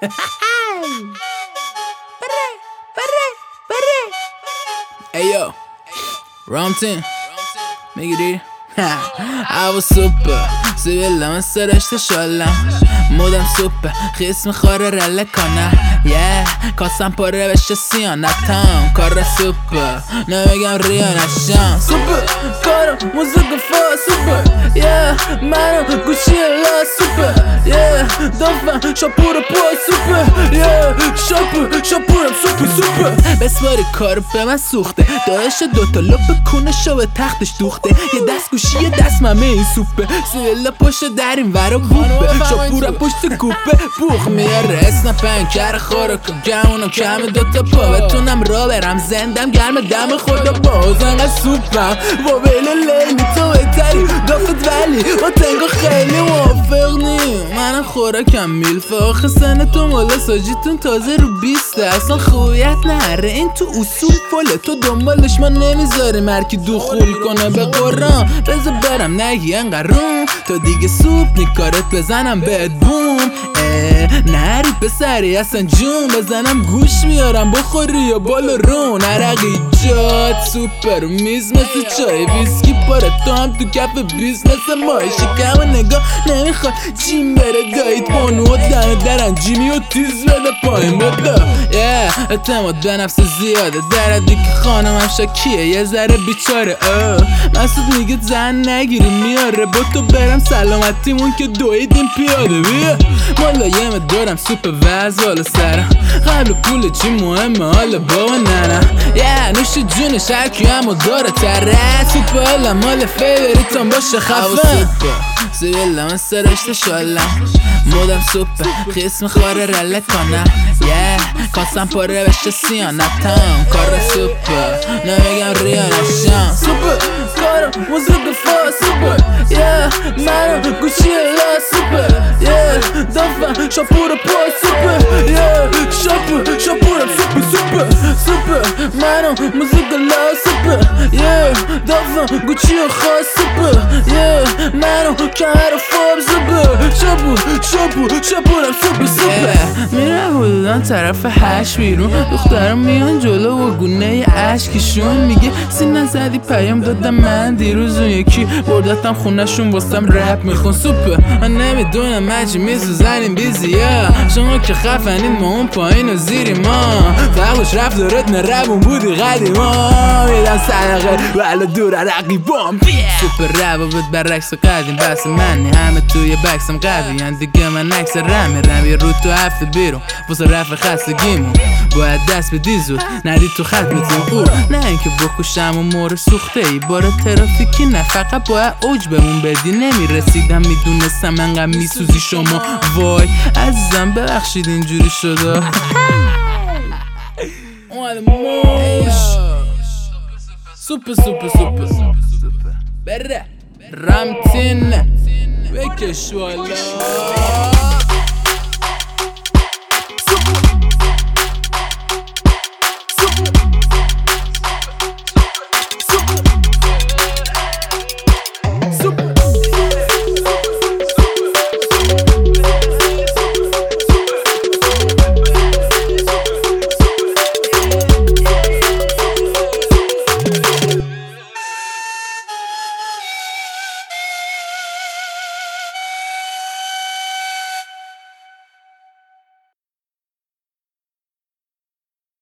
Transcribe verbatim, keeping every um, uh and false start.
Hey yo, Ramtin, میگی دی؟ هوا سوپه سیبیلم از سرشت شالم مودم سوپه خیس میخواره رله کنه یه کاسم پره بشه سیانتم کار سوپه نمیگم ریا نشم سوپه کارم موزیک فا سوپه یه منم گوشی لا سوپه یه دافم شاپور پا سوپه یه شاپور شاپورم سوپه سوپه بسپاری کارو به من سوخته داشت دوتا لپ کونشو به تختش دوخته یه دست گوشی یه دست ممه این سوپه سیلا پشت در این ورا بوپه شاپورا پشت کوپه بوخ میاره اسنپن کر خورا که گمونم کم دوتا پا بتونم را برم زندم گرم دم خدا باز انقدر سوپم با بیل لیلی تو بهتری دافت ولی با تنگا خیلی موافق نیم من خوراکم میلفه آخه سن تو مالا ساجیتون تازه رو بیسته اصلا خویت نره این تو اصول فله تو دنبالش من نمیذاری مرکی دخول کنه به قرآن بذار برم نگی انقرون تا دیگه سوپ نیکارت بزنم بهت بوم نری پسری اصلا جون بزنم گوش میارم بخوری یا بالا رو نرقی جات سوپر و میز مثل چای ویسکی پاره تو هم تو کف بیزنس مای شکم و نگاه نمیخواد جیم بره گایید بانو و دم درن جیمی و تیز بده پایین بده یه اعتماد به نفس زیاده دردی که خانمم شکیه یه ذره بیچاره مسعود میگه زن نگیری میاره با تو برم سلامتیمون که دویدیم پیاده بیا ملایم دارم سوپ وز بالا سرم قبل پول چی مهمه حالا بابا ننم یه نوش جونش هرکی همو داره تره سوپ حالا مال فیوریتم باشه خفن سیبیلم از سرشت شالم مودم سوپه خیس میخواره رله کنه یه کاسم پاره بشه سیانتم کار سوپه نمیگم ریا نشم سوپه کارم موزیک فا سوپه یه منم گوشی لا سوپه یه دافم شاپور پا سوپه یه شاپور شاپورم سوپه سوپه سوپه منم موزیک لا سوپه یه دافم گوشی خاص سوپه یه منم کمر فاب سوپه شاپور شاپور شاپورم سوپه سوپه میره حدودان طرف هشت بیرون دخترم میان جلو و گونه عشقشون میگه سینه زدی پیام دادم من دیروز اون یکی بردتم خونشون واسم رپ میخون سوپه من نمیدونم مجی میسوزنیم بیزیا شما که خفنین ما اون پایین و زیری ما فقوش رفت دارت نربون بودی قدیما میدم صدقه ولی دور رقیبام سوپر ربا بود برعکس و قدیم بس منی همه توی بکسم قوی یعنی دیگه من عکس رمی رم یه رو تو هفته بیرون واسه رفع خستگیمون باید دست بدی زود ندی تو ختمتیم او نه اینکه بکشم و مور سوخته ای بار ترافیکی نه فقط باید اوج بمون بدی نمیرسیدم میدونستم انقدر میسوزی شما وای عزیزم ببخشید اینجوری شده سوپر سوپر سوپر سوپر بره رامتین بکش والا